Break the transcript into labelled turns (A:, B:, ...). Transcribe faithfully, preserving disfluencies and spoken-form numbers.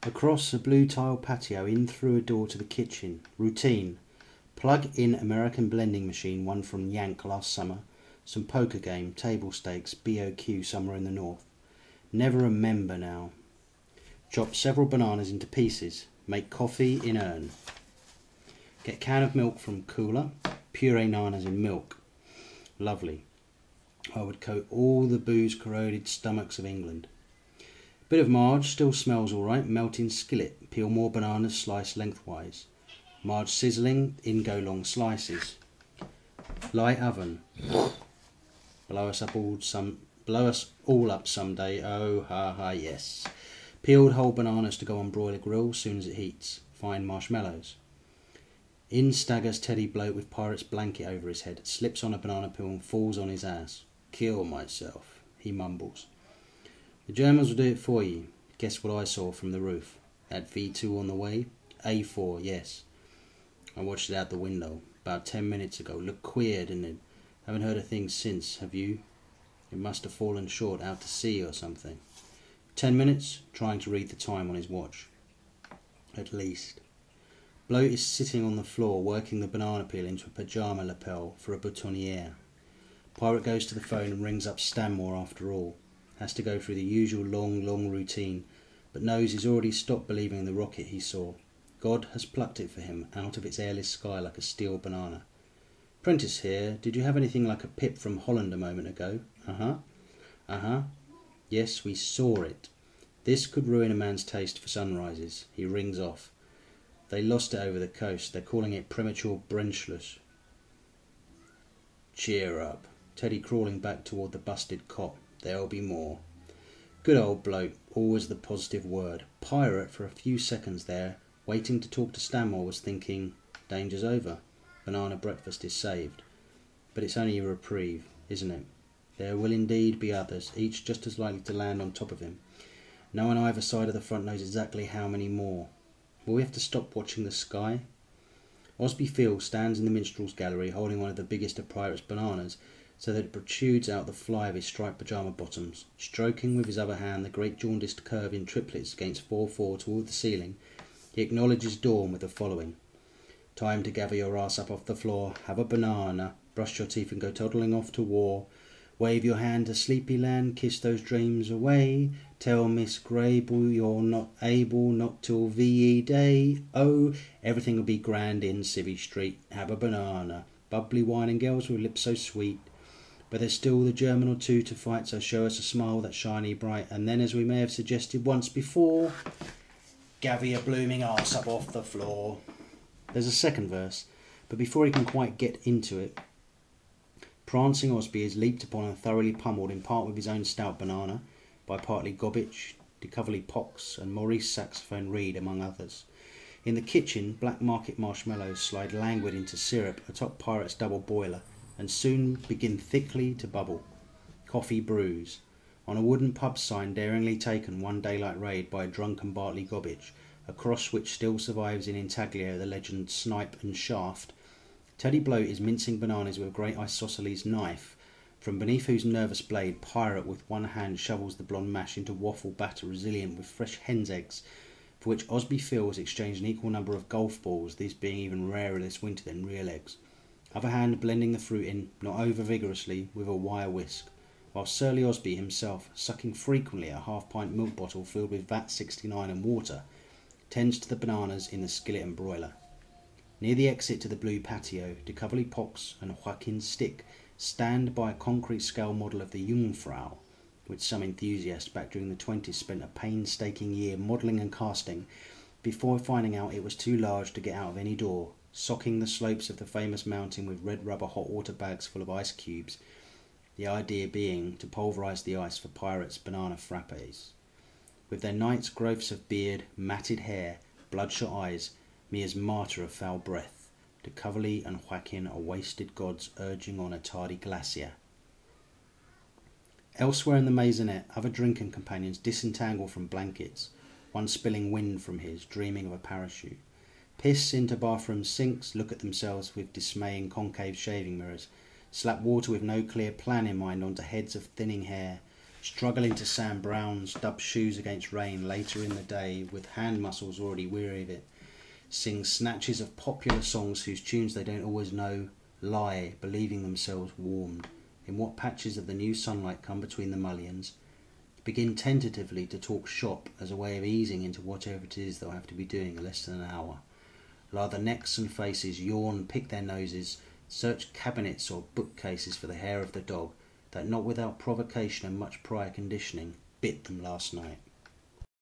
A: Across a blue tile patio, in through a door to the kitchen. Routine. Plug in American blending machine, one from Yank last summer. Some poker game, table stakes, B O Q somewhere in the north. Never remember now. Chop several bananas into pieces. Make coffee in urn. Get a can of milk from cooler. Puree nanas in milk. Lovely. I would coat all the booze-corroded stomachs of England. Bit of marge, still smells alright. Melt in skillet. Peel more bananas, slice lengthwise. Marge sizzling, in go long slices. Light oven. Blow us up all some. Blow us all up someday. Oh ha ha yes. Peeled whole bananas to go on broiler grill soon as it heats. Fine marshmallows. In staggers Teddy Bloat with pirate's blanket over his head. Slips on a banana peel and falls on his ass. Kill myself, he mumbles. The Germans will do it for you. Guess what I saw from the roof? That V two on the way? A four, yes. I watched it out the window about ten minutes ago. Looked queer, didn't it? Haven't heard a thing since, have you? It must have fallen short out to sea or something. Ten minutes, trying to read the time on his watch. At least. Bloat is sitting on the floor, working the banana peel into a pyjama lapel for a boutonniere. Pirate goes to the phone and rings up Stanmore after all. Has to go through the usual long, long routine, but knows he's already stopped believing in the rocket he saw. God has plucked it for him out of its airless sky like a steel banana. Prentice here, did you have anything like a pip from Holland a moment ago? Uh-huh. Uh-huh. Yes, we saw it. This could ruin a man's taste for sunrises. He rings off. They lost it over the coast. They're calling it premature Brenschluss. Cheer up. Teddy crawling back toward the busted cot. There'll be more. Good old bloke, always the positive word. Pirate, for a few seconds there, waiting to talk to Stanmore, was thinking, danger's over. Banana breakfast is saved. But it's only a reprieve, isn't it? There will indeed be others, each just as likely to land on top of him. No one on either side of the front knows exactly how many more. Will we have to stop watching the sky? Osby Field stands in the minstrel's gallery holding one of the biggest of Pirate's bananas so that it protrudes out the fly of his striped pyjama bottoms. Stroking with his other hand the great jaundiced curve in triplets against four four toward the ceiling, he acknowledges dawn with the following. Time to gather your ass up off the floor, have a banana, brush your teeth and go toddling off to war. Wave your hand to sleepy land, kiss those dreams away. Tell Miss Grable you're not able, not till V E Day. Oh, everything will be grand in Civvy Street. Have a banana. Bubbly wine and girls with lips so sweet. But there's still the German or two to fight, so show us a smile that's shiny bright. And then, as we may have suggested once before, gather your blooming arse up off the floor. There's a second verse, but before he can quite get into it, prancing Osby is leaped upon and thoroughly pummeled, in part with his own stout banana, by partly Gobbich, De Coverley Pox, and Maurice Saxophone Reed, among others. In the kitchen, black market marshmallows slide languid into syrup atop Pirate's double boiler, and soon begin thickly to bubble. Coffee brews. On a wooden pub sign daringly taken one daylight raid by a drunken Bartley Gobbich, across which still survives in intaglio the legend Snipe and Shaft, Teddy Bloat is mincing bananas with a great isosceles knife, from beneath whose nervous blade Pirate with one hand shovels the blonde mash into waffle batter resilient with fresh hen's eggs, for which Osby Fields exchanged an equal number of golf balls, these being even rarer this winter than real eggs. Other hand blending the fruit in, not over vigorously, with a wire whisk, while surly Osby himself, sucking frequently a half-pint milk bottle filled with Vat sixty-nine and water, tends to the bananas in the skillet and broiler. Near the exit to the blue patio, De Coverley Pox and Joaquin Stick stand by a concrete scale model of the Jungfrau, which some enthusiast back during the twenties spent a painstaking year modelling and casting before finding out it was too large to get out of any door, socking the slopes of the famous mountain with red rubber hot water bags full of ice cubes, the idea being to pulverise the ice for Pirate's banana frappes. With their night's growths of beard, matted hair, bloodshot eyes, me as martyr of foul breath, De Coverley and Joaquin are wasted gods urging on a tardy glacier. Elsewhere in the maisonette, other drinking companions disentangle from blankets, one spilling wind from his, dreaming of a parachute. Piss into bathroom sinks, look at themselves with dismaying concave shaving mirrors, slap water with no clear plan in mind onto heads of thinning hair, struggling to Sam Brown's dubbed shoes against rain later in the day, with hand muscles already weary of it, sing snatches of popular songs whose tunes they don't always know, lie, believing themselves warmed, in what patches of the new sunlight come between the mullions, begin tentatively to talk shop as a way of easing into whatever it is they'll have to be doing in less than an hour. Lather necks and faces, yawn, pick their noses, search cabinets or bookcases for the hair of the dog that, not without provocation and much prior conditioning, bit them last night.